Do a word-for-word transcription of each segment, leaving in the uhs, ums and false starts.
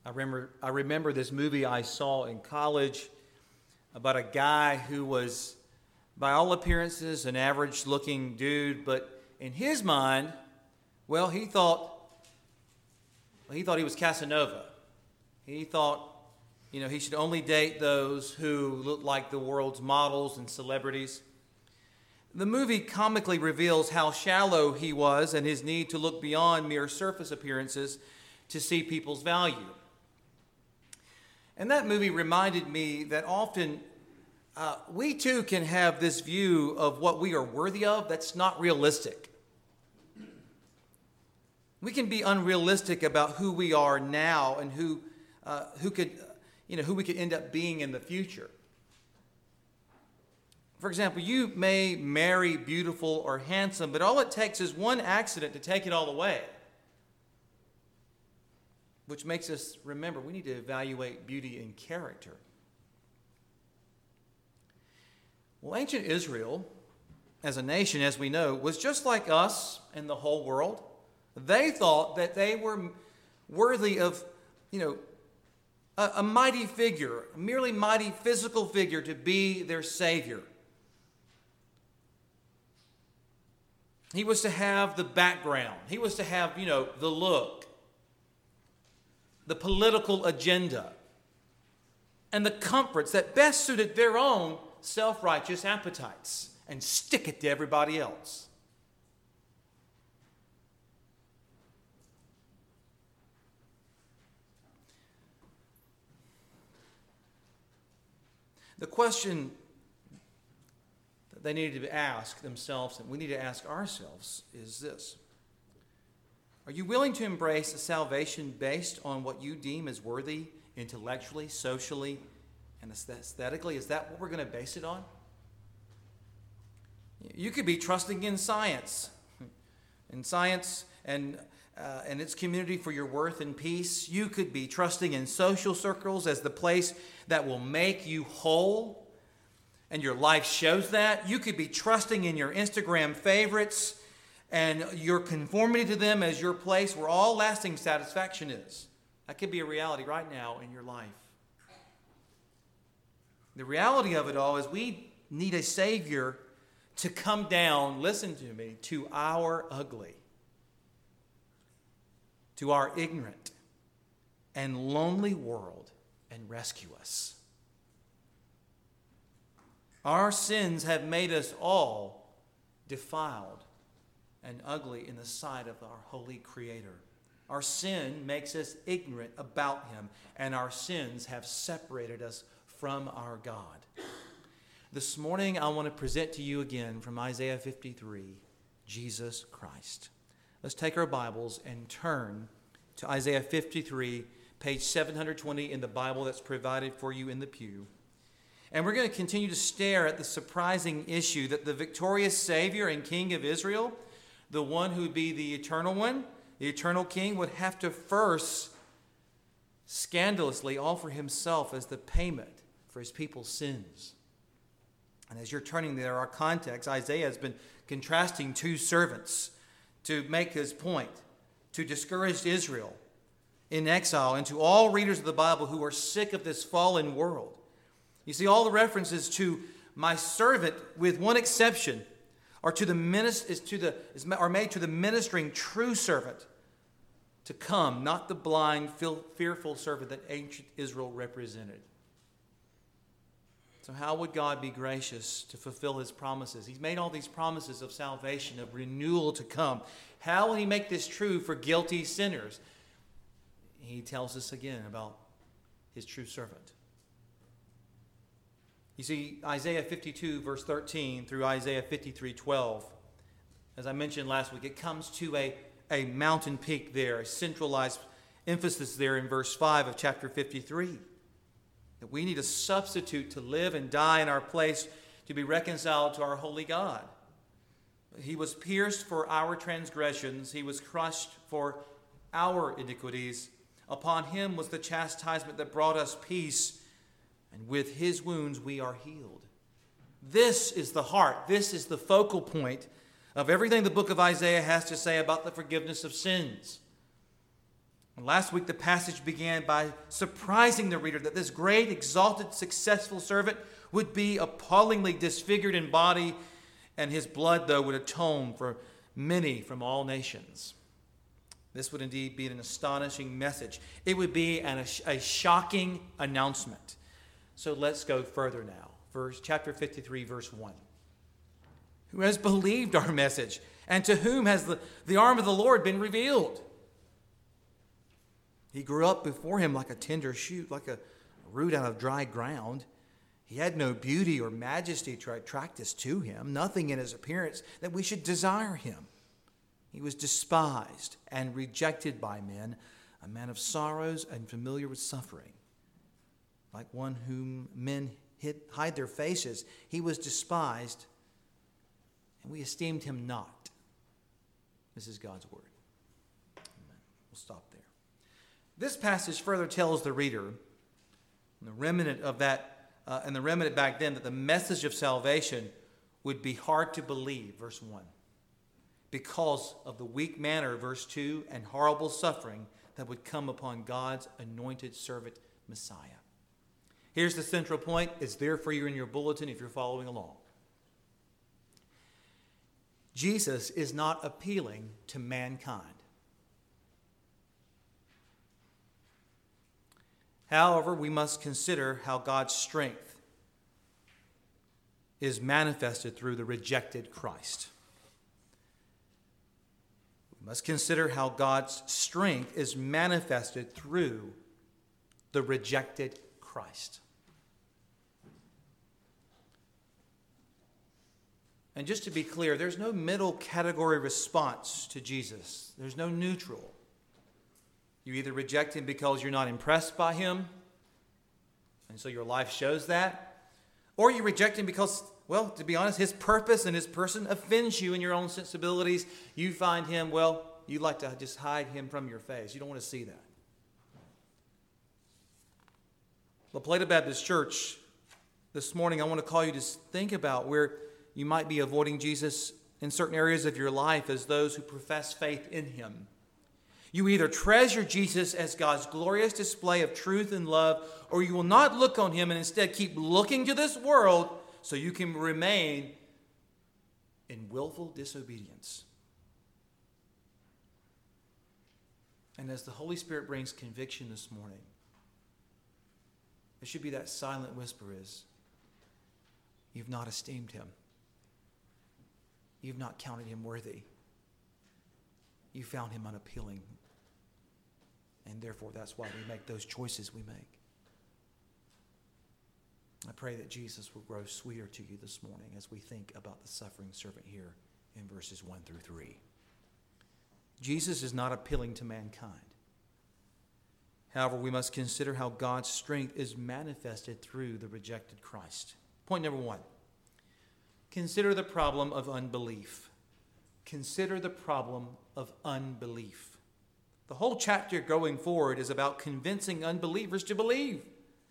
I remember, I remember this movie I saw in college about a guy who was, by all appearances, an average-looking dude, but in his mind, well, he thought, well, he thought he was Casanova. He thought, you know, he should only date those who looked like the world's models and celebrities. The movie comically reveals how shallow he was and his need to look beyond mere surface appearances to see people's value. And that movie reminded me that often uh, we too can have this view of what we are worthy of that's not realistic. We can be unrealistic about who we are now and who uh, who could, you know, who we could end up being in the future. For example, you may marry beautiful or handsome, but all it takes is one accident to take it all away. Which makes us remember we need to evaluate beauty and character. Well, ancient Israel, as a nation, as we know, was just like us and the whole world. They thought that they were worthy of, you know, a, a mighty figure, a merely mighty physical figure to be their Savior. He was to have the background. He was to have, you know, the look, the political agenda, and the comforts that best suited their own self-righteous appetites and stick it to everybody else. The question that they needed to ask themselves, and we need to ask ourselves, is this. Are you willing to embrace a salvation based on what you deem as worthy intellectually, socially, and aesthetically? Is that what we're going to base it on? You could be trusting in science, in science and uh, and its community for your worth and peace. You could be trusting in social circles as the place that will make you whole, and your life shows that. You could be trusting in your Instagram favorites and your conformity to them as your place where all lasting satisfaction is. That could be a reality right now in your life. The reality of it all is we need a Savior to come down, listen to me, to our ugly, to our ignorant and lonely world and rescue us. Our sins have made us all defiled and ugly in the sight of our holy Creator. Our sin makes us ignorant about Him, and our sins have separated us from our God. This morning, I want to present to you again from Isaiah fifty-three, Jesus Christ. Let's take our Bibles and turn to Isaiah fifty-three, page seven hundred twenty in the Bible that's provided for you in the pew. And we're going to continue to stare at the surprising issue that the victorious Savior and King of Israel, the one who would be the eternal one, the eternal King, would have to first scandalously offer himself as the payment for his people's sins. And as you're turning there, our context, Isaiah has been contrasting two servants to make his point, to discourage Israel in exile, and to all readers of the Bible who are sick of this fallen world. You see, all the references to my servant, with one exception, are to the minist- is to the is, are made to the ministering true servant to come, not the blind, fearful servant that ancient Israel represented. So how would God be gracious to fulfill His promises? He's made all these promises of salvation, of renewal to come. How will He make this true for guilty sinners? He tells us again about His true servant. You see, Isaiah fifty-two, verse thirteen, through Isaiah fifty-three, twelve, as I mentioned last week, it comes to a, a mountain peak there, a centralized emphasis there in verse five of chapter fifty-three. That we need a substitute to live and die in our place to be reconciled to our holy God. He was pierced for our transgressions. He was crushed for our iniquities. Upon Him was the chastisement that brought us peace, and with His wounds we are healed. This is the heart. This is the focal point of everything the book of Isaiah has to say about the forgiveness of sins. And last week the passage began by surprising the reader that this great, exalted, successful servant would be appallingly disfigured in body, and his blood, though, would atone for many from all nations. This would indeed be an astonishing message. It would be an, a shocking announcement. So let's go further now. Verse, chapter fifty-three, verse one. Who has believed our message, and to whom has the, the arm of the Lord been revealed? He grew up before him like a tender shoot, like a root out of dry ground. He had no beauty or majesty to attract us to him, nothing in his appearance that we should desire him. He was despised and rejected by men, a man of sorrows and familiar with suffering. Like one whom men hid, hide their faces, he was despised, and we esteemed him not. This is God's word. Amen. We'll stop there. This passage further tells the reader, the remnant of that, uh, and the remnant back then, that the message of salvation would be hard to believe, verse one, because of the weak manner, verse two, and horrible suffering that would come upon God's anointed servant, Messiah. Here's the central point. It's there for you in your bulletin if you're following along. Jesus is not appealing to mankind. However, we must consider how God's strength is manifested through the rejected Christ. We must consider how God's strength is manifested through the rejected Christ. And just to be clear, there's no middle category response to Jesus. There's no neutral. You either reject him because you're not impressed by him, and so your life shows that, or you reject him because, well, to be honest, his purpose and his person offends you in your own sensibilities. You find him, well, you like to just hide him from your face. You don't want to see that. La Plata Baptist Church, this morning I want to call you to think about where you might be avoiding Jesus in certain areas of your life as those who profess faith in him. You either treasure Jesus as God's glorious display of truth and love, or you will not look on him and instead keep looking to this world so you can remain in willful disobedience. And as the Holy Spirit brings conviction this morning, it should be that silent whisper is, you've not esteemed him. You've not counted him worthy. You found him unappealing. And therefore, that's why we make those choices we make. I pray that Jesus will grow sweeter to you this morning as we think about the suffering servant here in verses one through three. Jesus is not appealing to mankind. However, we must consider how God's strength is manifested through the rejected Christ. Point number one. Consider the problem of unbelief. Consider the problem of unbelief. The whole chapter going forward is about convincing unbelievers to believe.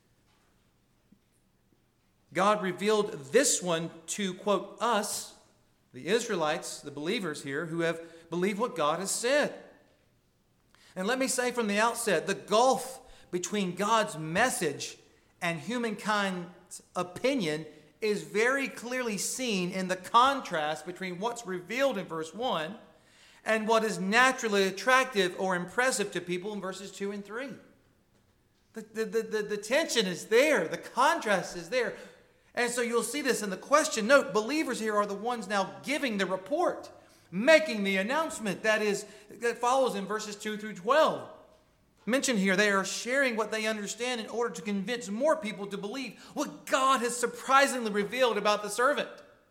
God revealed this one to, quote, us, the Israelites, the believers here, who have believed what God has said. And let me say from the outset, the gulf between God's message and humankind's opinion is very clearly seen in the contrast between what's revealed in verse one and what is naturally attractive or impressive to people in verses two and three. The, the, the, the, the tension is there. The contrast is there. And so you'll see this in the question. Note, believers here are the ones now giving the report, making the announcement that is that follows in verses two through twelve. Mentioned here, they are sharing what they understand in order to convince more people to believe what God has surprisingly revealed about the servant.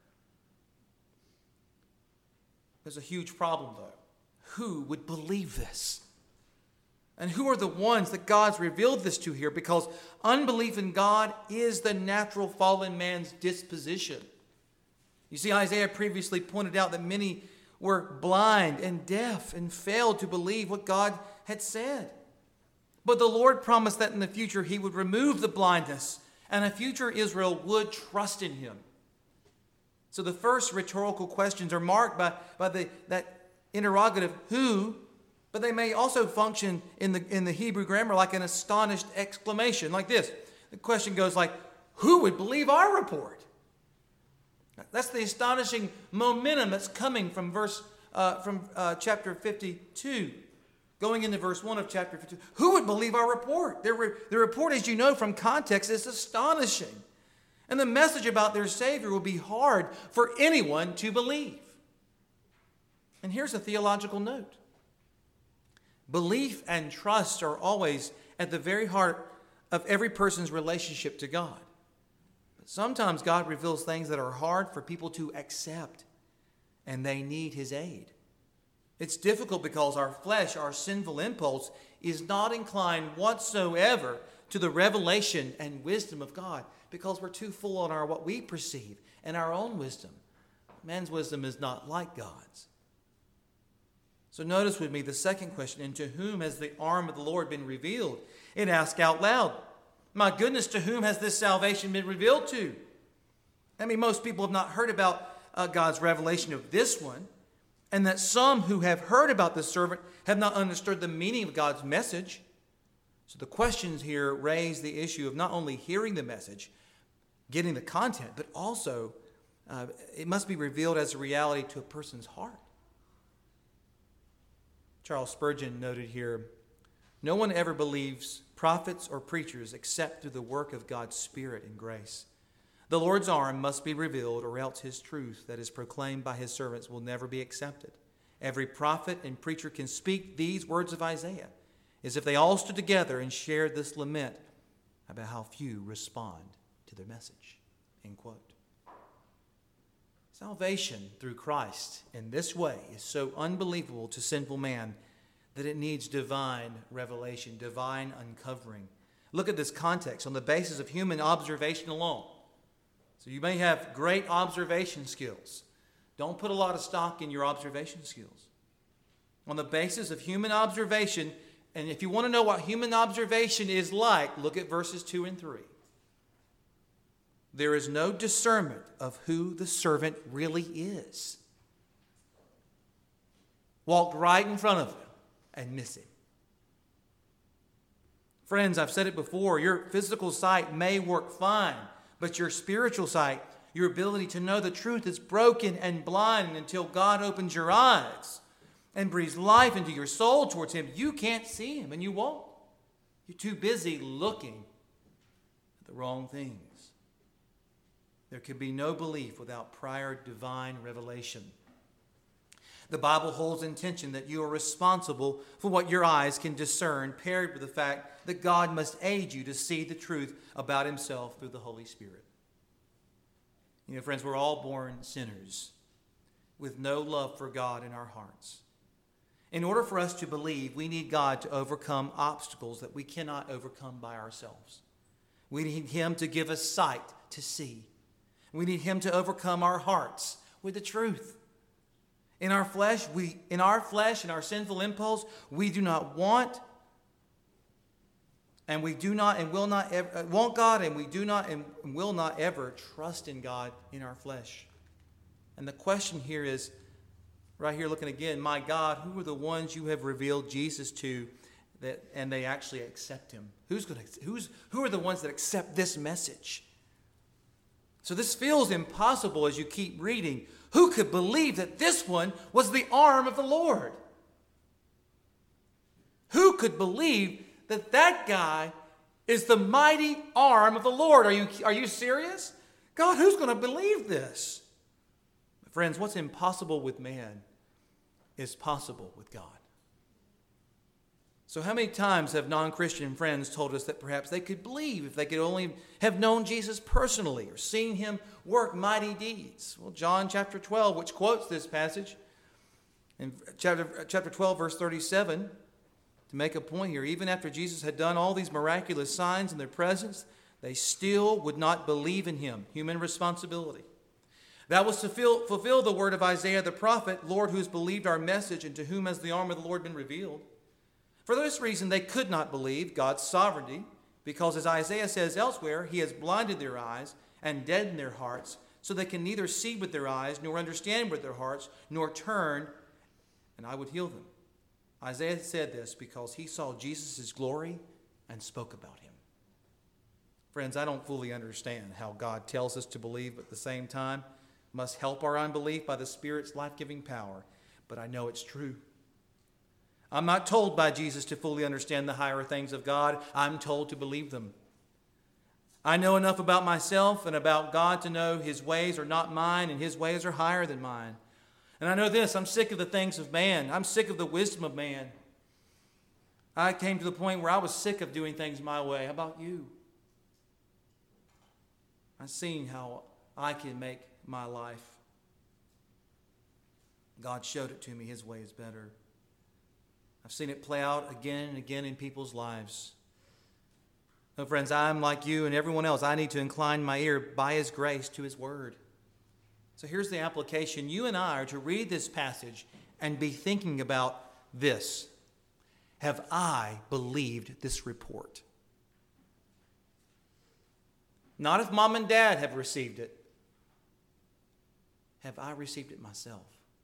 There's a huge problem, though. Who would believe this? And who are the ones that God's revealed this to here? Because unbelief in God is the natural fallen man's disposition. You see, Isaiah previously pointed out that many were blind and deaf and failed to believe what God had said. But the Lord promised that in the future he would remove the blindness and a future Israel would trust in him. So the first rhetorical questions are marked by, by the, that interrogative, who But they may also function in the, in the Hebrew grammar like an astonished exclamation, like this. The question goes like, who would believe our report? That's the astonishing momentum that's coming from verse uh, from uh, chapter fifty-two, going into verse one of chapter fifty-two. Who would believe our report? Their, re- the report, as you know from context, is astonishing. And the message about their Savior will be hard for anyone to believe. And here's a theological note. Belief and trust are always at the very heart of every person's relationship to God. But sometimes God reveals things that are hard for people to accept, and they need His aid. It's difficult because our flesh, our sinful impulse, is not inclined whatsoever to the revelation and wisdom of God, because we're too full on our what we perceive and our own wisdom. Man's wisdom is not like God's. So notice with me the second question, and to whom has the arm of the Lord been revealed? It asks out loud, my goodness, to whom has this salvation been revealed to? I mean, most people have not heard about uh, God's revelation of this one, and that some who have heard about this servant have not understood the meaning of God's message. So the questions here raise the issue of not only hearing the message, getting the content, but also uh, it must be revealed as a reality to a person's heart. Charles Spurgeon noted here, no one ever believes prophets or preachers except through the work of God's Spirit and grace. The Lord's arm must be revealed, or else His truth that is proclaimed by His servants will never be accepted. Every prophet and preacher can speak these words of Isaiah as if they all stood together and shared this lament about how few respond to their message. End quote. Salvation through Christ in this way is so unbelievable to sinful man that it needs divine revelation, divine uncovering. Look at this context on the basis of human observation alone. So you may have great observation skills. Don't put a lot of stock in your observation skills. On the basis of human observation, and if you want to know what human observation is like, look at verses two and three. There is no discernment of who the servant really is. Walked right in front of him and miss him. Friends, I've said it before, your physical sight may work fine, but your spiritual sight, your ability to know the truth, is broken and blind until God opens your eyes and breathes life into your soul towards Him. You can't see Him, and you won't. You're too busy looking at the wrong things. There can be no belief without prior divine revelation. The Bible holds in tension that you are responsible for what your eyes can discern, paired with the fact that God must aid you to see the truth about Himself through the Holy Spirit. You know, friends, we're all born sinners with no love for God in our hearts. In order for us to believe, we need God to overcome obstacles that we cannot overcome by ourselves. We need Him to give us sight to see. We need Him to overcome our hearts with the truth. In our flesh, we in our flesh and our sinful impulse, we do not want, and we do not and will not ever want God, and we do not and will not ever trust in God in our flesh. And the question here is, right here looking again, my God, who are the ones you have revealed Jesus to, that and they actually accept Him? Who's going to who's who are the ones that accept this message? So this feels impossible as you keep reading. Who could believe that this one was the arm of the Lord? Who could believe that that guy is the mighty arm of the Lord? Are you, are you serious? God, who's going to believe this? Friends, what's impossible with man is possible with God. So how many times have non-Christian friends told us that perhaps they could believe if they could only have known Jesus personally or seen Him work mighty deeds? Well, John chapter twelve, which quotes this passage, in chapter, chapter twelve, verse thirty-seven, to make a point here, even after Jesus had done all these miraculous signs in their presence, they still would not believe in Him. Human responsibility. That was to fulfill, fulfill the word of Isaiah the prophet, Lord, who has believed our message, and to whom has the arm of the Lord been revealed? For this reason, they could not believe God's sovereignty, because as Isaiah says elsewhere, He has blinded their eyes and deadened their hearts, so they can neither see with their eyes, nor understand with their hearts, nor turn, and I would heal them. Isaiah said this because he saw Jesus' glory and spoke about him. Friends, I don't fully understand how God tells us to believe, but at the same time must help our unbelief by the Spirit's life-giving power. But I know it's true. I'm not told by Jesus to fully understand the higher things of God. I'm told to believe them. I know enough about myself and about God to know His ways are not mine and His ways are higher than mine. And I know this, I'm sick of the things of man. I'm sick of the wisdom of man. I came to the point where I was sick of doing things my way. How about you? I've seen how I can make my life. God showed it to me. His way is better. I've seen it play out again and again in people's lives. So friends, I'm like you and everyone else. I need to incline my ear by His grace to His word. So here's the application. You and I are to read this passage and be thinking about this. Have I believed this report? Not if mom and dad have received it. Have I received it myself?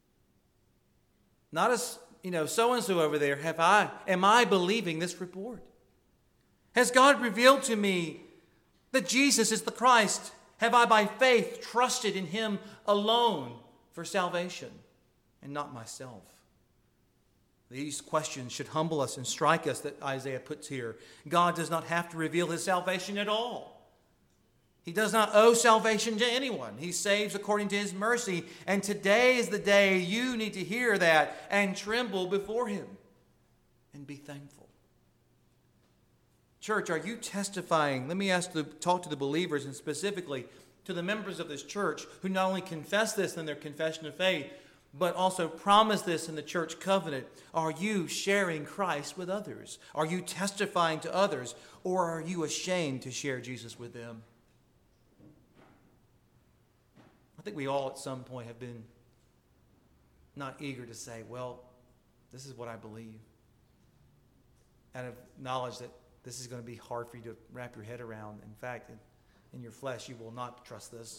Not as, you know, so-and-so over there. Have I, am I believing this report? Has God revealed to me that Jesus is the Christ? Have I by faith trusted in Him alone for salvation and not myself? These questions should humble us and strike us that Isaiah puts here. God does not have to reveal His salvation at all. He does not owe salvation to anyone. He saves according to His mercy. And today is the day you need to hear that and tremble before Him and be thankful. Church, are you testifying? Let me ask the, talk to the believers and specifically to the members of this church who not only confess this in their confession of faith, but also promise this in the church covenant. Are you sharing Christ with others? Are you testifying to others? Or are you ashamed to share Jesus with them? I think we all at some point have been not eager to say, well, this is what I believe. Out of knowledge that this is going to be hard for you to wrap your head around. In fact, in, in your flesh, you will not trust this.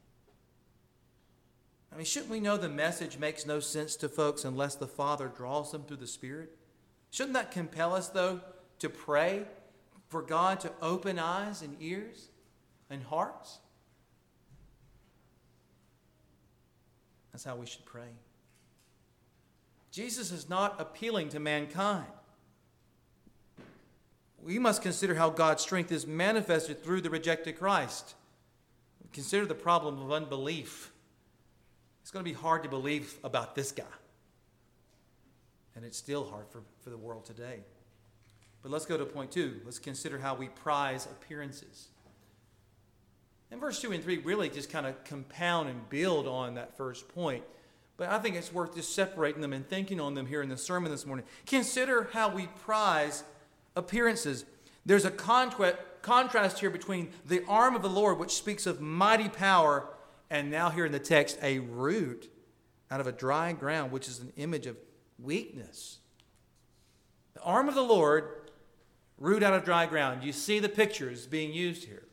I mean, shouldn't we know the message makes no sense to folks unless the Father draws them through the Spirit? Shouldn't that compel us, though, to pray for God to open eyes and ears and hearts? That's how we should pray. Jesus is not appealing to mankind. We must consider how God's strength is manifested through the rejected Christ. Consider the problem of unbelief. It's going to be hard to believe about this guy. And it's still hard for, for the world today. But let's go to point two. Let's consider how we prize appearances. And verse two and three really just kind of compound and build on that first point. But I think it's worth just separating them and thinking on them here in the sermon this morning. Consider how we prize appearances. There's a contra- contrast here between the arm of the Lord, which speaks of mighty power, and now here in the text, a root out of a dry ground, which is an image of weakness. The arm of the Lord, root out of dry ground. You see the pictures being used here.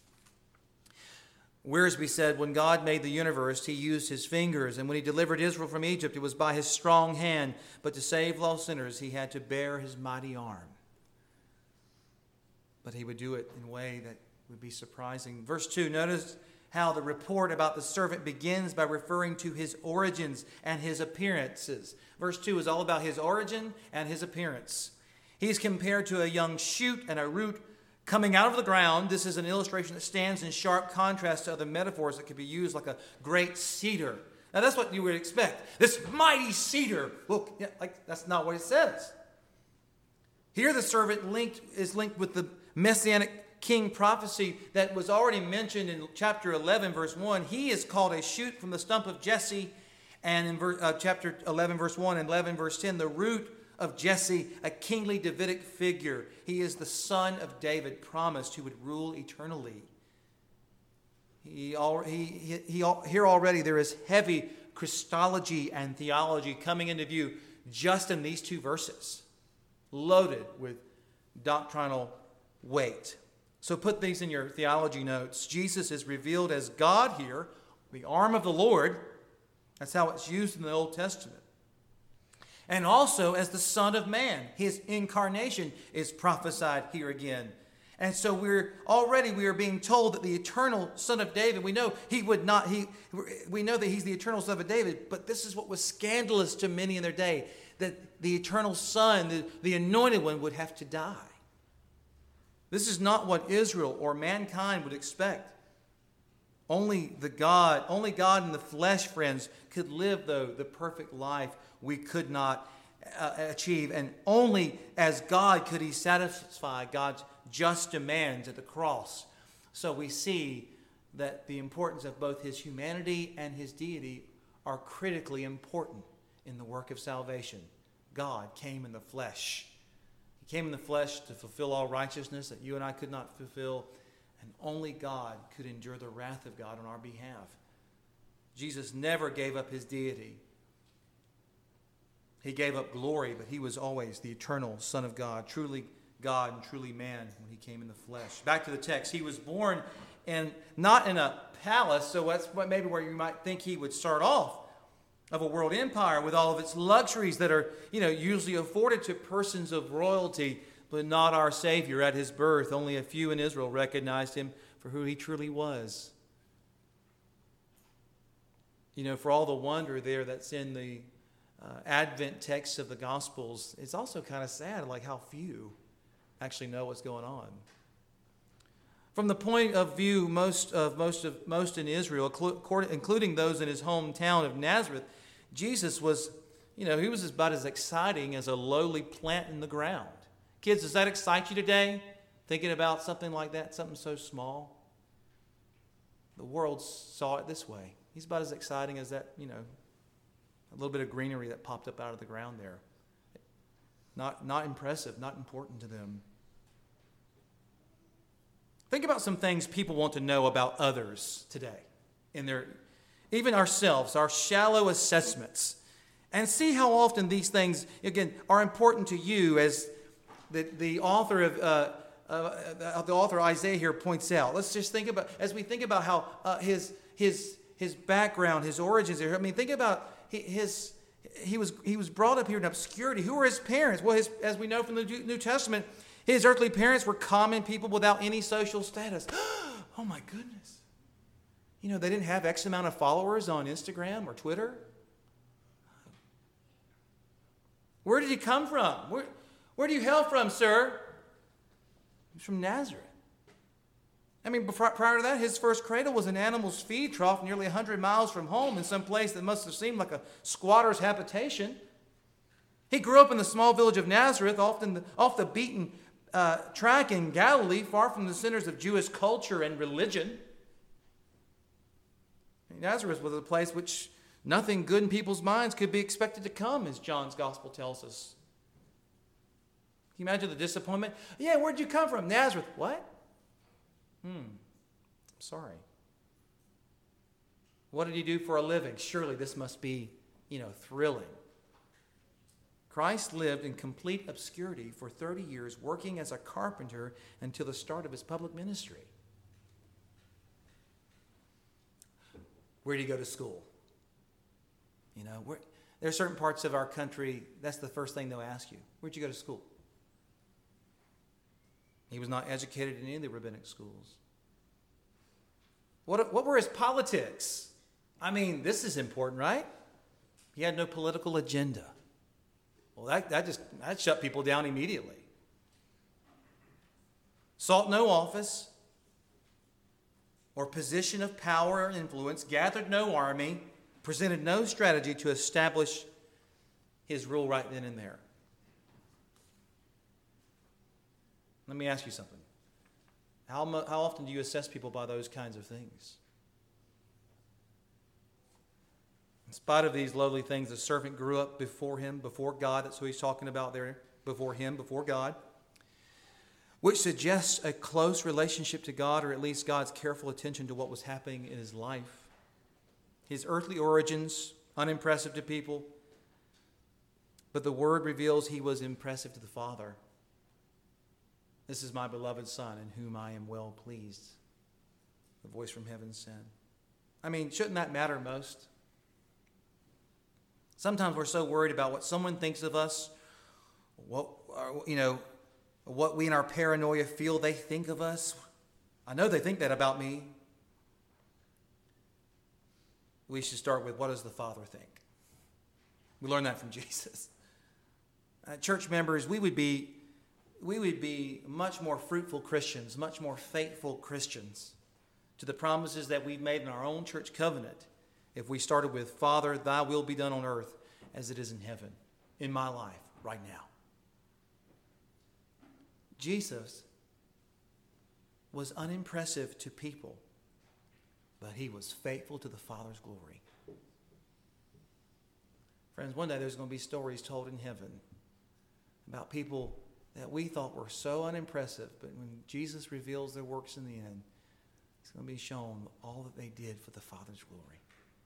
Wiersbe said, when God made the universe, He used His fingers, and when He delivered Israel from Egypt, it was by His strong hand. But to save lost sinners, He had to bear His mighty arm. But He would do it in a way that would be surprising. Verse two, notice how the report about the servant begins by referring to his origins and his appearances. Verse two is all about his origin and his appearance. He's compared to a young shoot and a root coming out of the ground. This is an illustration that stands in sharp contrast to other metaphors that could be used, like a great cedar. Now that's what you would expect. This mighty cedar. Well, yeah, like that's not what it says. Here the servant linked is linked with the messianic king prophecy that was already mentioned in chapter eleven, verse one. He is called a shoot from the stump of Jesse. And in ver, uh, chapter eleven, verse one and eleven, verse ten, the root of Jesse, a kingly Davidic figure. He is the son of David, promised who would rule eternally. He, he, he, he, here already there is heavy Christology and theology coming into view just in these two verses, loaded with doctrinal weight. So put these in your theology notes. Jesus is revealed as God here, the arm of the Lord. That's how it's used in the Old Testament. And also as the Son of Man. His incarnation is prophesied here again. And so we're already we are being told that the eternal Son of David, we know he would not, he we know that he's the eternal Son of David, but this is what was scandalous to many in their day, that the eternal Son, the, the anointed one, would have to die. This is not what Israel or mankind would expect. Only the God, only God in the flesh, friends, could live, though, the perfect life we could not uh, achieve. And only as God could he satisfy God's just demands at the cross. So we see that the importance of both his humanity and his deity are critically important in the work of salvation. God came in the flesh. He came in the flesh to fulfill all righteousness that you and I could not fulfill. And only God could endure the wrath of God on our behalf. Jesus never gave up his deity. He gave up glory, but he was always the eternal Son of God, truly God and truly man when he came in the flesh. Back to the text. He was born in not in a palace, so that's maybe where you might think he would start off, of a world empire with all of its luxuries that are, you know, usually afforded to persons of royalty, but not our Savior. At his birth, only a few in Israel recognized him for who he truly was. You know, for all the wonder there that's in the uh, Advent texts of the Gospels, it's also kind of sad, like how few actually know what's going on. From the point of view most of most of most in Israel, including those in his hometown of Nazareth, Jesus was, you know, he was about as exciting as a lowly plant in the ground. Kids, does that excite you today? Thinking about something like that, something so small? The world saw it this way. He's about as exciting as that, you know, a little bit of greenery that popped up out of the ground there. Not, not impressive, not important to them. Think about some things people want to know about others today, in their, even ourselves, our shallow assessments, and see how often these things, again, are important to you, as the, the author of uh, uh, the author Isaiah here points out. Let's just think about, as we think about how uh, his his his background, his origins here. I mean, think about his. He was he was brought up here in obscurity. Who were his parents? Well, his, as we know from the New Testament, his earthly parents were common people without any social status. Oh my goodness. You know, they didn't have X amount of followers on Instagram or Twitter. Where did he come from? Where, where do you hail from, sir? He's from Nazareth. I mean, prior to that, his first cradle was an animal's feed trough nearly one hundred miles from home in some place that must have seemed like a squatter's habitation. He grew up in the small village of Nazareth, often the, off the beaten uh, track in Galilee, far from the centers of Jewish culture and religion. Nazareth was a place which nothing good in people's minds could be expected to come, as John's gospel tells us. Can you imagine the disappointment? Yeah, where'd you come from? Nazareth. What? Hmm, I'm sorry. What did he do for a living? Surely this must be, you know, thrilling. Christ lived in complete obscurity for thirty years, working as a carpenter until the start of his public ministry. Where did he go to school? You know, where, there are certain parts of our country, that's the first thing they'll ask you. Where'd you go to school? He was not educated in any of the rabbinic schools. What, what were his politics? I mean, this is important, right? He had no political agenda. Well, that, that just that shut people down immediately. Sought no office or position of power or influence, gathered no army, presented no strategy to establish his rule right then and there. Let me ask you something. How, mo- how often do you assess people by those kinds of things? In spite of these lowly things, the servant grew up before him, before God. That's who he's talking about there. Before him, before God. Which suggests a close relationship to God, or at least God's careful attention to what was happening in his life. His earthly origins, unimpressive to people. But the Word reveals he was impressive to the Father. This is my beloved Son, in whom I am well pleased. The voice from heaven said. I mean, shouldn't that matter most? Sometimes we're so worried about what someone thinks of us, what, you know, what we in our paranoia feel they think of us. I know they think that about me. We should start with, what does the Father think? We learn that from Jesus. Uh, church members, we would be we would be much more fruitful Christians, much more faithful Christians to the promises that we've made in our own church covenant if we started with, Father, thy will be done on earth as it is in heaven, in my life right now. Jesus was unimpressive to people, but he was faithful to the Father's glory. Friends, one day there's going to be stories told in heaven about people that we thought were so unimpressive, but when Jesus reveals their works in the end, it's going to be shown all that they did for the Father's glory.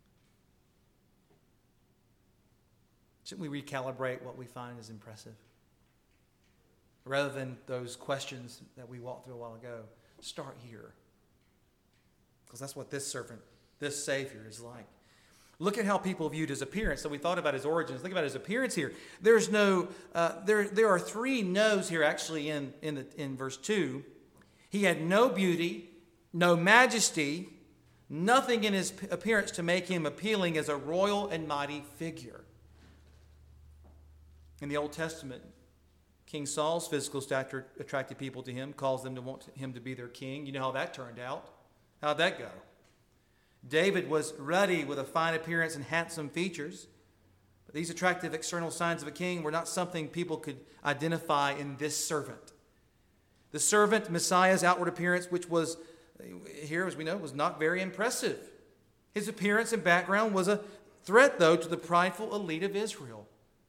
Shouldn't we recalibrate what we find is impressive? Rather than those questions that we walked through a while ago, start here. Because that's what this servant, this Savior is like. Look at how people viewed his appearance. So we thought about his origins. Think about his appearance here. There's no, uh, there, there are three no's here actually in, in, the, in verse two. He had no beauty, no majesty, nothing in his appearance to make him appealing as a royal and mighty figure. In the Old Testament, King Saul's physical stature attracted people to him, caused them to want him to be their king. You know how that turned out. How'd that go? David was ruddy with a fine appearance and handsome features. But these attractive external signs of a king were not something people could identify in this servant. The servant, Messiah's outward appearance, which was, here as we know, was not very impressive. His appearance and background was a threat, though, to the prideful elite of Israel.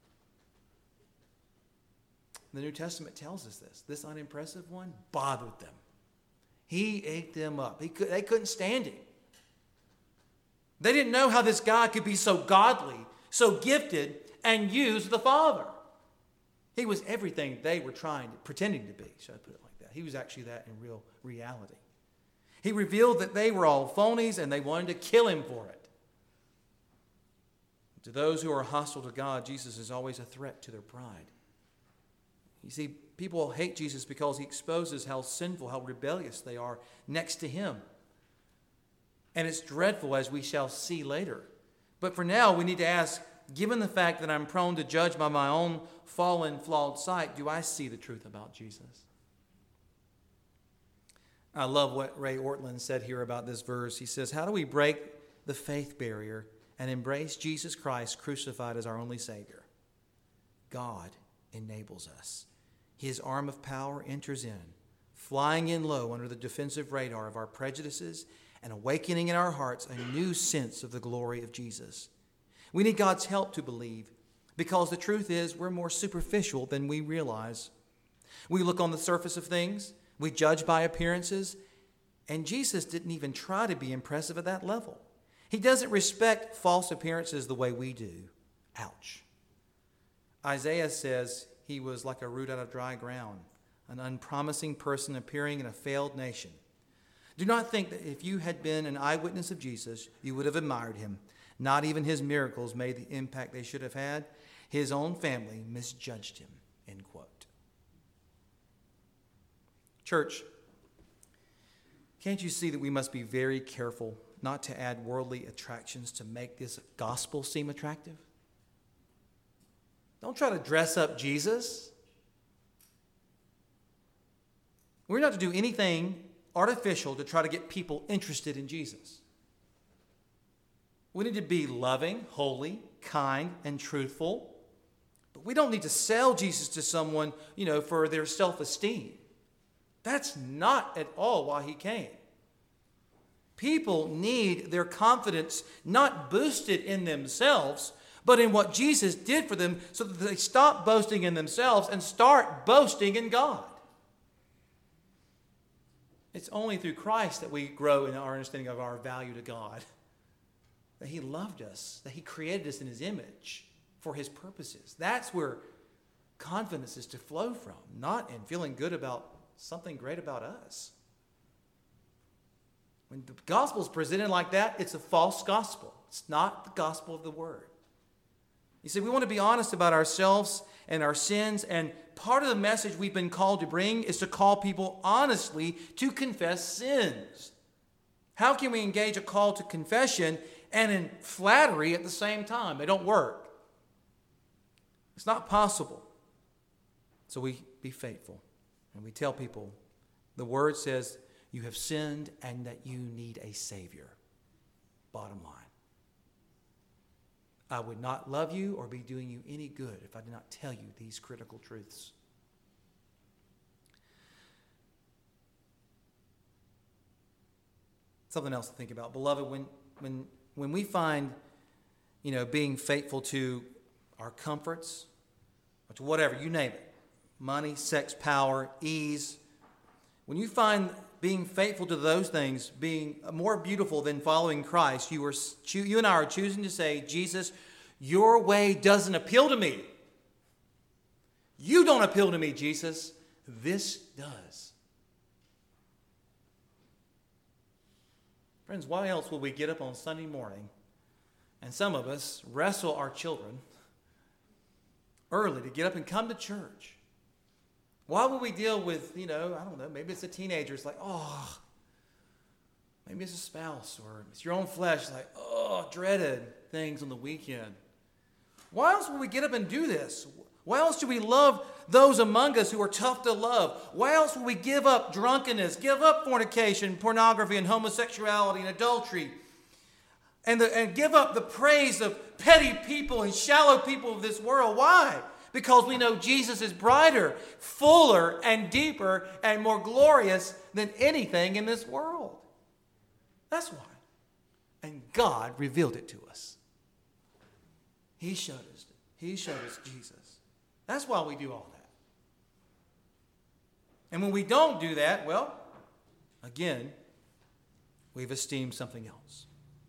The New Testament tells us this. This unimpressive one bothered them. He ate them up. He could, they couldn't stand him. They didn't know how this guy could be so godly, so gifted, and use the Father. He was everything they were trying, pretending to be. Should I put it like that? He was actually that in real reality. He revealed that they were all phonies and they wanted to kill him for it. To those who are hostile to God, Jesus is always a threat to their pride. You see, people hate Jesus because he exposes how sinful, how rebellious they are next to him. And it's dreadful, as we shall see later. But for now, we need to ask, given the fact that I'm prone to judge by my own fallen, flawed sight, do I see the truth about Jesus? I love what Ray Ortlund said here about this verse. He says, how do we break the faith barrier and embrace Jesus Christ crucified as our only Savior? God enables us. His arm of power enters in, flying in low under the defensive radar of our prejudices and awakening in our hearts a new sense of the glory of Jesus. We need God's help to believe, because the truth is we're more superficial than we realize. We look on the surface of things, we judge by appearances, and Jesus didn't even try to be impressive at that level. He doesn't respect false appearances the way we do. Ouch. Isaiah says he was like a root out of dry ground, an unpromising person appearing in a failed nation. Do not think that if you had been an eyewitness of Jesus, you would have admired him. Not even his miracles made the impact they should have had. His own family misjudged him, end quote. Church, can't you see that we must be very careful not to add worldly attractions to make this gospel seem attractive? Don't try to dress up Jesus. We're not to do anything artificial to try to get people interested in Jesus. We need to be loving, holy, kind, and truthful. But we don't need to sell Jesus to someone, you know, for their self-esteem. That's not at all why he came. People need their confidence not boosted in themselves, but in what Jesus did for them, so that they stop boasting in themselves and start boasting in God. It's only through Christ that we grow in our understanding of our value to God. That he loved us, that he created us in his image for his purposes. That's where confidence is to flow from, not in feeling good about something great about us. When the gospel is presented like that, it's a false gospel. It's not the gospel of the word. You see, we want to be honest about ourselves and our sins, and part of the message we've been called to bring is to call people honestly to confess sins. How can we engage a call to confession and in flattery at the same time? They don't work. It's not possible. So we be faithful, and we tell people the Word says you have sinned and that you need a Savior. Bottom line. I would not love you or be doing you any good if I did not tell you these critical truths. Something else to think about. Beloved, when when when we find, you know, being faithful to our comforts, or to whatever, you name it, money, sex, power, ease, when you find being faithful to those things being more beautiful than following Christ, you are you and I are choosing to say, Jesus, your way doesn't appeal to me. You don't appeal to me, Jesus. This does. Friends, why else will we get up on Sunday morning and some of us wrestle our children early to get up and come to church? Why would we deal with, you know, I don't know, maybe it's a teenager. It's like, oh, maybe it's a spouse, or it's your own flesh, like, oh, dreaded things on the weekend. Why else would we get up and do this? Why else do we love those among us who are tough to love? Why else would we give up drunkenness, give up fornication, pornography, and homosexuality and adultery, and, the, and give up the praise of petty people and shallow people of this world? Why? Because we know Jesus is brighter, fuller, and deeper, and more glorious than anything in this world. That's why. And God revealed it to us. He showed us. He showed us Jesus. That's why we do all that. And when we don't do that, well, again, we've esteemed something else.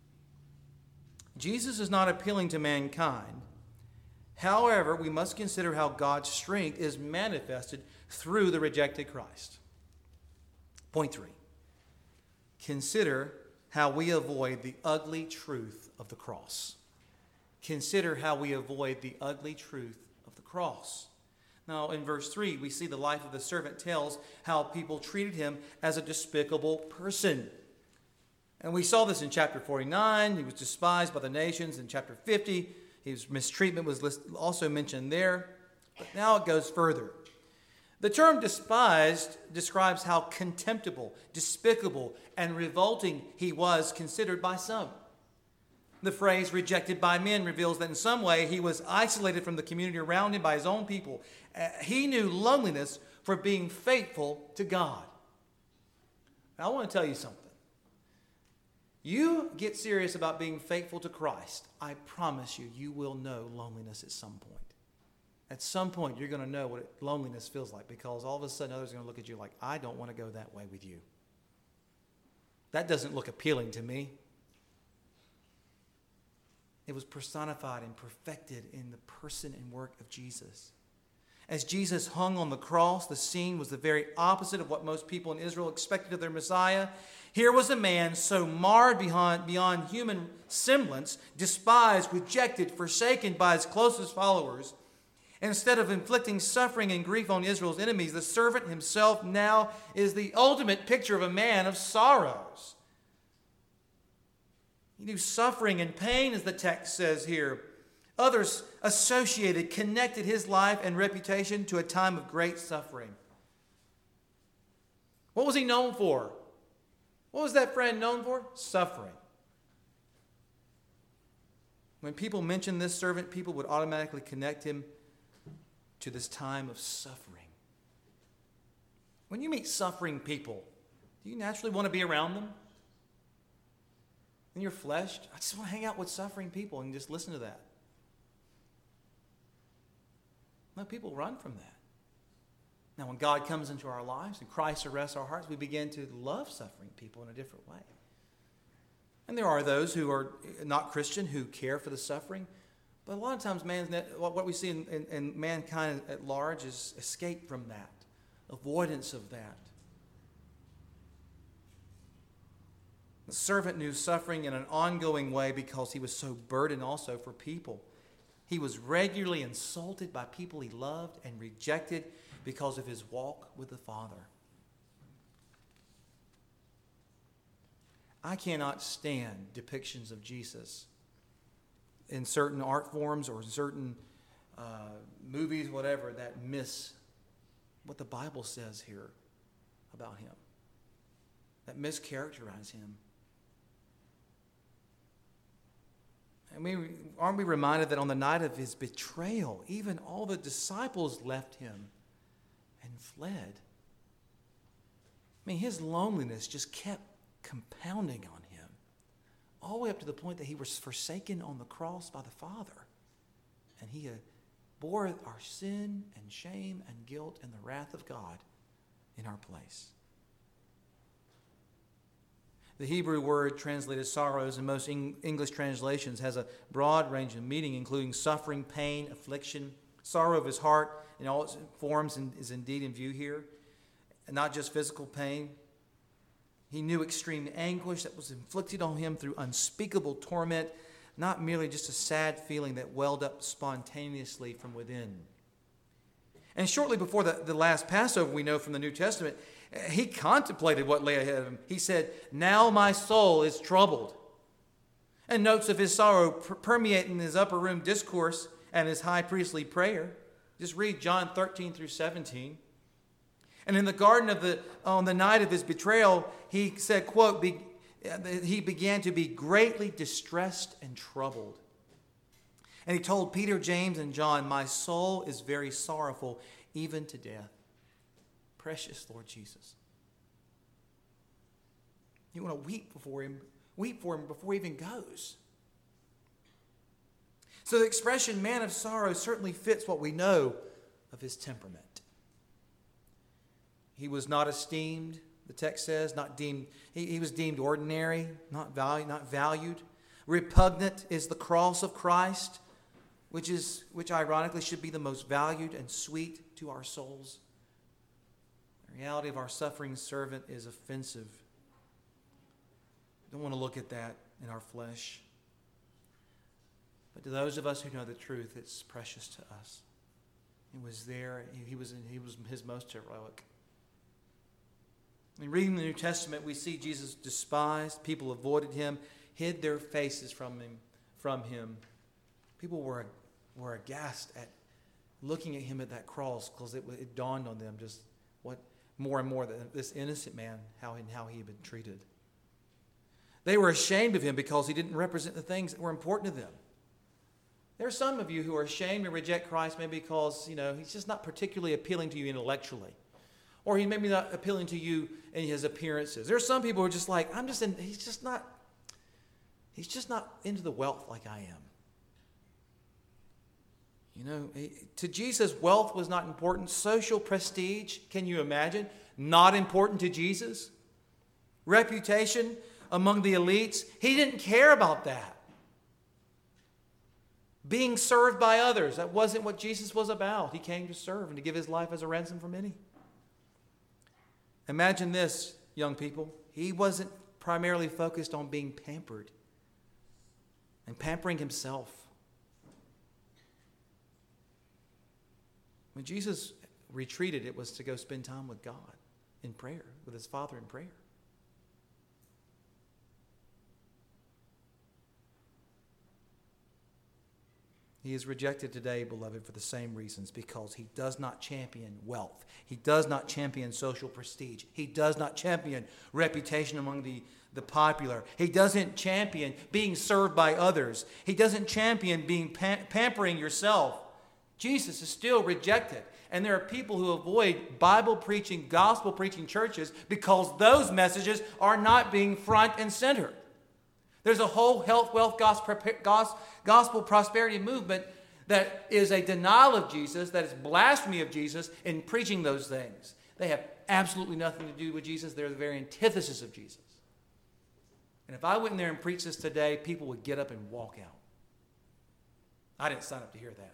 Jesus is not appealing to mankind. However, we must consider how God's strength is manifested through the rejected Christ. Point three. Consider how we avoid the ugly truth of the cross. Consider how we avoid the ugly truth of the cross. Now, in verse three, we see the life of the servant tells how people treated him as a despicable person. And we saw this in chapter forty-nine. He was despised by the nations. In chapter fifty, his mistreatment was also mentioned there. But now it goes further. The term despised describes how contemptible, despicable, and revolting he was considered by some. The phrase rejected by men reveals that in some way he was isolated from the community around him by his own people. Uh, he knew loneliness for being faithful to God. Now, I want to tell you something. You get serious about being faithful to Christ, I promise you, you will know loneliness at some point. At some point, you're going to know what loneliness feels like, because all of a sudden others are going to look at you like, I don't want to go that way with you. That doesn't look appealing to me. It was personified and perfected in the person and work of Jesus. As Jesus hung on the cross, the scene was the very opposite of what most people in Israel expected of their Messiah. Here was a man so marred beyond, beyond human semblance, despised, rejected, forsaken by his closest followers. Instead of inflicting suffering and grief on Israel's enemies, the servant himself now is the ultimate picture of a man of sorrows. He knew suffering and pain, as the text says here. Others associated, connected his life and reputation to a time of great suffering. What was he known for? What was that friend known for? Suffering. When people mentioned this servant, people would automatically connect him to this time of suffering. When you meet suffering people, do you naturally want to be around them? In your flesh? I just want to hang out with suffering people and just listen to that. No, people run from that. Now, when God comes into our lives and Christ arrests our hearts, we begin to love suffering people in a different way. And there are those who are not Christian who care for the suffering. But a lot of times, man's, what we see in, in, in mankind at large is escape from that, avoidance of that. The servant knew suffering in an ongoing way because he was so burdened also for people. He was regularly insulted by people he loved and rejected because of his walk with the Father. I cannot stand depictions of Jesus in certain art forms or certain uh, movies, whatever, that miss what the Bible says here about him, that mischaracterize him. And we, aren't we reminded that on the night of his betrayal, even all the disciples left him and fled? I mean, his loneliness just kept compounding on him, all the way up to the point that he was forsaken on the cross by the Father. And he uh, bore our sin and shame and guilt and the wrath of God in our place. The Hebrew word translated sorrows in most English translations has a broad range of meaning, including suffering, pain, affliction. Sorrow of his heart in all its forms is indeed in view here, and not just physical pain. He knew extreme anguish that was inflicted on him through unspeakable torment, not merely just a sad feeling that welled up spontaneously from within. And shortly before the, the last Passover, we know from the New Testament, he contemplated what lay ahead of him. He said, "Now my soul is troubled." And notes of his sorrow per- permeate in his upper room discourse and his high priestly prayer. Just read John thirteen through seventeen. And in the garden of the on the night of his betrayal, he said, quote, be, he began to be greatly distressed and troubled. And he told Peter, James, and John, "My soul is very sorrowful, even to death." Precious Lord Jesus. You want to weep before him, weep for him before he even goes. So the expression "man of sorrow" certainly fits what we know of his temperament. He was not esteemed, the text says, not deemed. He, he was deemed ordinary, not valued, not valued. Repugnant is the cross of Christ, which is which ironically should be the most valued and sweet to our souls. The reality of our suffering servant is offensive. We don't want to look at that in our flesh. But to those of us who know the truth, it's precious to us. He was there. He was, he was his most heroic. In reading the New Testament, we see Jesus despised. People avoided him, hid their faces from him. From him. People were, were aghast at looking at him at that cross because it, it dawned on them just what more and more that this innocent man, how and how he had been treated. They were ashamed of him because he didn't represent the things that were important to them. There are some of you who are ashamed to reject Christ maybe because, you know, he's just not particularly appealing to you intellectually. Or he may be not appealing to you in his appearances. There are some people who are just like, I'm just in, he's just not, he's just not into the wealth like I am. You know, to Jesus, wealth was not important. Social prestige, can you imagine? Not important to Jesus. Reputation among the elites, he didn't care about that. Being served by others, that wasn't what Jesus was about. He came to serve and to give his life as a ransom for many. Imagine this, young people. He wasn't primarily focused on being pampered and pampering himself. When Jesus retreated, it was to go spend time with God in prayer, with his Father in prayer. He is rejected today, beloved, for the same reasons, because he does not champion wealth. He does not champion social prestige. He does not champion reputation among the, the popular. He doesn't champion being served by others. He doesn't champion being pam- pampering yourself. Jesus is still rejected. And there are people who avoid Bible-preaching, gospel-preaching churches because those messages are not being front and center. There's a whole health, wealth, gospel prosperity movement that is a denial of Jesus, that is blasphemy of Jesus in preaching those things. They have absolutely nothing to do with Jesus. They're the very antithesis of Jesus. And if I went in there and preached this today, people would get up and walk out. I didn't sign up to hear that.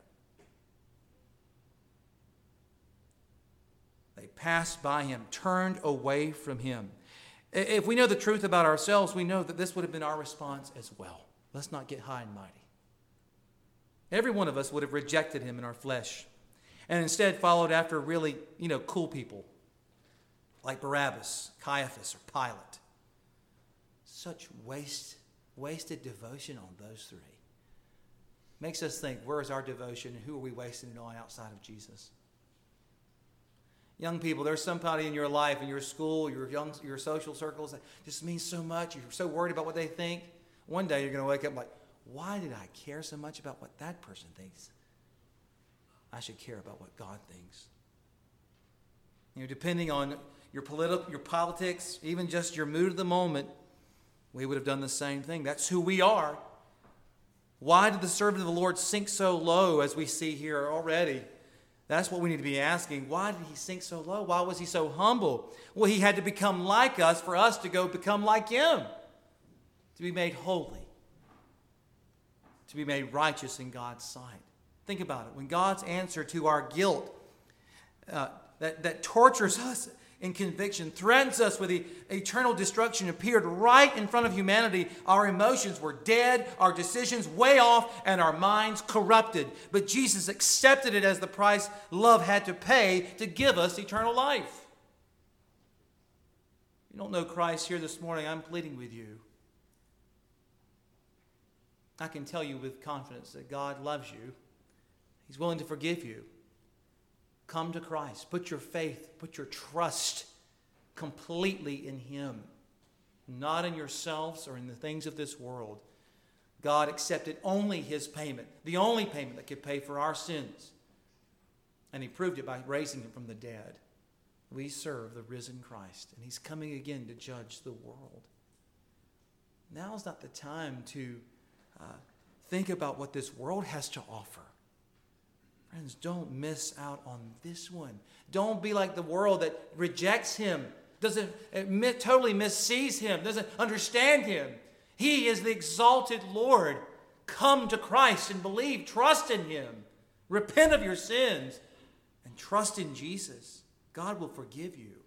They passed by him, turned away from him. If we know the truth about ourselves, we know that this would have been our response as well. Let's not get high and mighty. Every one of us would have rejected him in our flesh and instead followed after really, you know, cool people like Barabbas, Caiaphas, or Pilate. Such waste, wasted devotion on those three. Makes us think, where is our devotion and who are we wasting it on outside of Jesus? Young people, there's somebody in your life, in your school, your young, your social circles that just means so much. You're so worried about what they think. One day you're going to wake up like, why did I care so much about what that person thinks? I should care about what God thinks. You know, depending on your political, your politics, even just your mood of the moment, we would have done the same thing. That's who we are. Why did the servant of the Lord sink so low, as we see here already? That's what we need to be asking. Why did he sink so low? Why was he so humble? Well, he had to become like us for us to go become like him. To be made holy. To be made righteous in God's sight. Think about it. When God's answer to our guilt uh, that, that tortures us in conviction, threatens us with the eternal destruction, appeared right in front of humanity, our emotions were dead, our decisions way off, and our minds corrupted. But Jesus accepted it as the price love had to pay to give us eternal life. If you don't know Christ here this morning, I'm pleading with you. I can tell you with confidence that God loves you. He's willing to forgive you. Come to Christ. Put your faith, put your trust completely in him. Not in yourselves or in the things of this world. God accepted only his payment. The only payment that could pay for our sins. And he proved it by raising him from the dead. We serve the risen Christ. And he's coming again to judge the world. Now is not the time to uh, think about what this world has to offer. Friends, don't miss out on this one. Don't be like the world that rejects him, doesn't admit, totally missees him, doesn't understand him. He is the exalted Lord. Come to Christ and believe. Trust in him. Repent of your sins and trust in Jesus. God will forgive you.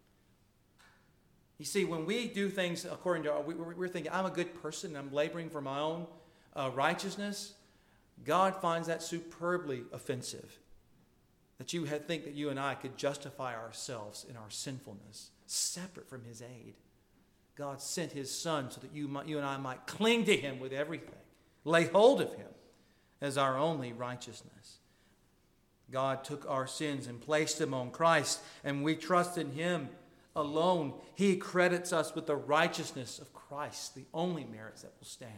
You see, when we do things according to, our, we, we're thinking, I'm a good person, I'm laboring for my own uh, righteousness. God finds that superbly offensive. That you had think that you and I could justify ourselves in our sinfulness, separate from his aid. God sent his Son so that you, might, you and I might cling to him with everything. Lay hold of him as our only righteousness. God took our sins and placed them on Christ, and we trust in him alone. He credits us with the righteousness of Christ, the only merits that will stand.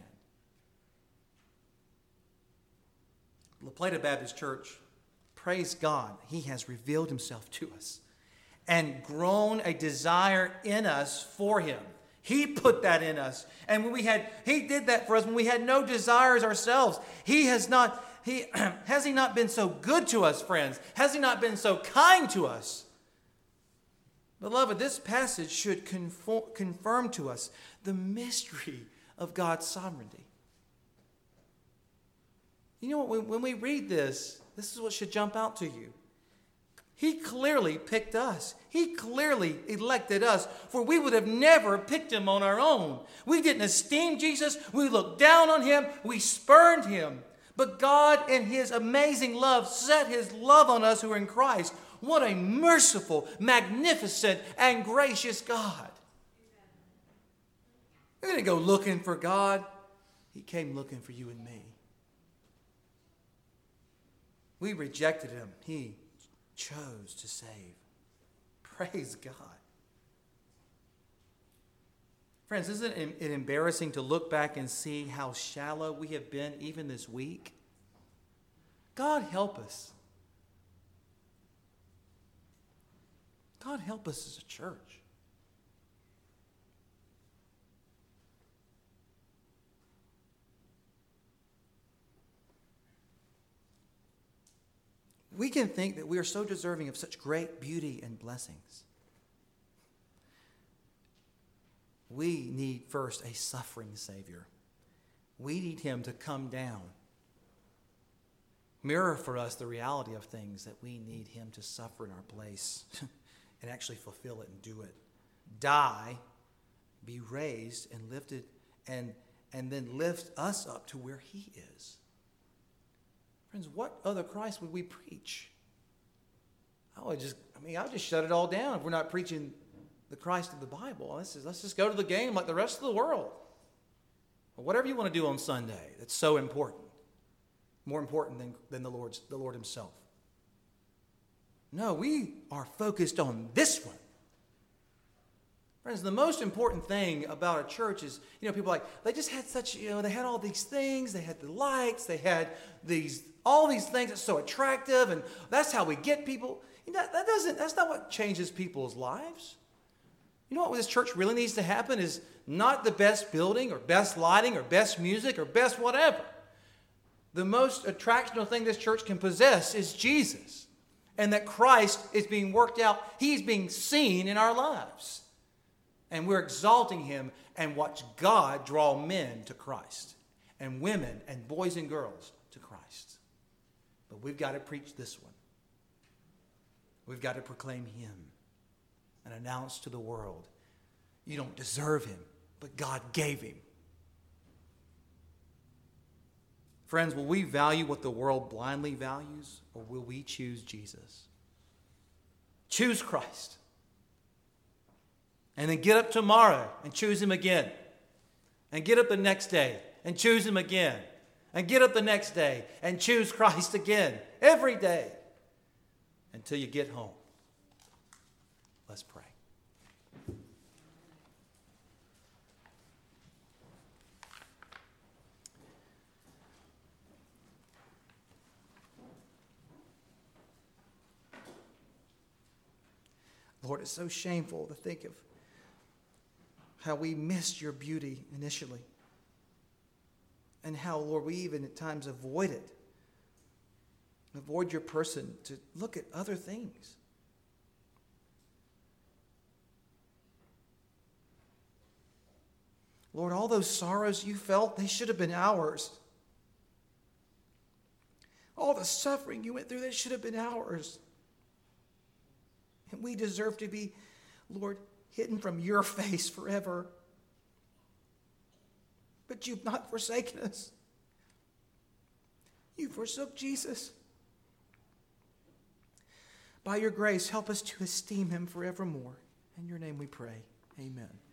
La Plata Baptist Church, praise God, he has revealed himself to us and grown a desire in us for him. He put that in us. And when we had, he did that for us when we had no desires ourselves. He has not, he, has he not been so good to us, friends? Has he not been so kind to us? Beloved, this passage should conform, confirm to us the mystery of God's sovereignty. You know what, when we read this, this is what should jump out to you. He clearly picked us. He clearly elected us, for we would have never picked him on our own. We didn't esteem Jesus. We looked down on him. We spurned him. But God, in his amazing love, set his love on us who are in Christ. What a merciful, magnificent, and gracious God. We're going to go looking for God. He came looking for you and me. We rejected him. He chose to save. Praise God. Friends, isn't it embarrassing to look back and see how shallow we have been even this week? God help us. God help us as a church. We can think that we are so deserving of such great beauty and blessings. We need first a suffering Savior. We need him to come down, mirror for us the reality of things, that we need him to suffer in our place and actually fulfill it and do it. Die, be raised and lifted, and, and then lift us up to where he is. Friends, what other Christ would we preach? I would just, I mean, I would just shut it all down if we're not preaching the Christ of the Bible. Let's just, let's just go to the game like the rest of the world. Or whatever you want to do on Sunday, that's so important. More important than, than the Lord's, the Lord himself. No, we are focused on this one. Friends, the most important thing about a church is, you know, people are like, they just had such, you know, they had all these things, they had the lights, they had these, all these things that's so attractive, and that's how we get people. You know, that doesn't, that's not what changes people's lives. You know what this church really needs to happen is not the best building or best lighting or best music or best whatever. The most attractional thing this church can possess is Jesus. And that Christ is being worked out. He's being seen in our lives. And we're exalting him and watch God draw men to Christ. And women and boys and girls to Christ. But we've got to preach this one. We've got to proclaim him and announce to the world, you don't deserve him, but God gave him. Friends, will we value what the world blindly values, or will we choose Jesus? Choose Christ. And then get up tomorrow and choose him again. And get up the next day and choose him again. And get up the next day and choose Christ again. Every day. Until you get home. Let's pray. Lord, it's so shameful to think of how we missed your beauty initially. And how, Lord, we even at times avoid it. Avoid your person to look at other things. Lord, all those sorrows you felt, they should have been ours. All the suffering you went through, they should have been ours. And we deserve to be, Lord, hidden from your face forever. But you've not forsaken us. You forsook Jesus. By your grace, help us to esteem him forevermore. In your name we pray. Amen.